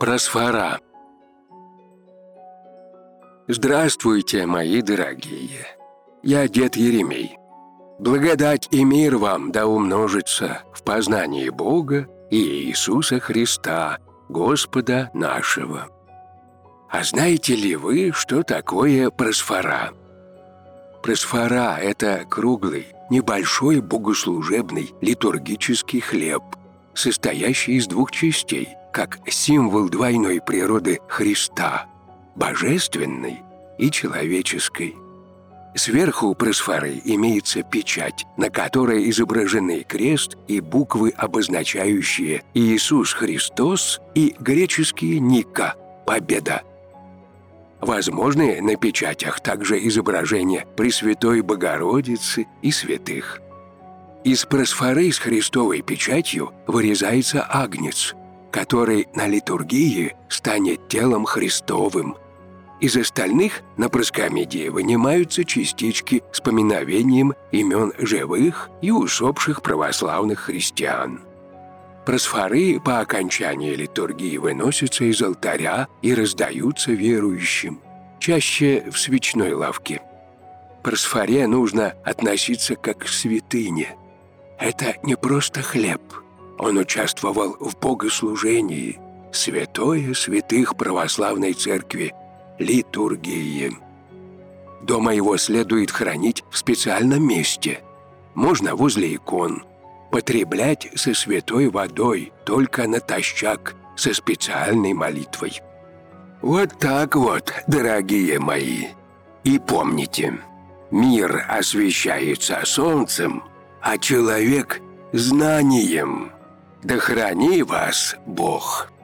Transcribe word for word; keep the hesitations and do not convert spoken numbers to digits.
Просфора. Здравствуйте, мои дорогие! Я дед Еремей. Благодать и мир вам да умножится в познании Бога и Иисуса Христа, Господа нашего. А знаете ли вы, что такое просфора? Просфора – это круглый, небольшой богослужебный литургический хлеб, состоящий из двух частей, как символ двойной природы Христа – божественной и человеческой. Сверху просфоры имеется печать, на которой изображены крест и буквы, обозначающие Иисус Христос, и греческие «Ника» – «Победа». Возможны на печатях также изображения Пресвятой Богородицы и святых. Из просфоры с христовой печатью вырезается агнец, который на литургии станет телом Христовым. Из остальных на проскомидии вынимаются частички с поминовением имен живых и усопших православных христиан. Просфоры по окончании литургии выносятся из алтаря и раздаются верующим, чаще в свечной лавке. К просфоре нужно относиться как к святыне. Это не просто хлеб. Он участвовал в богослужении, святое святых православной церкви, литургии. Дома его следует хранить в специальном месте. Можно возле икон. Потреблять со святой водой, только натощак, со специальной молитвой. Вот так вот, дорогие мои. И помните, мир освещается солнцем, а человек – знанием. Да храни вас Бог!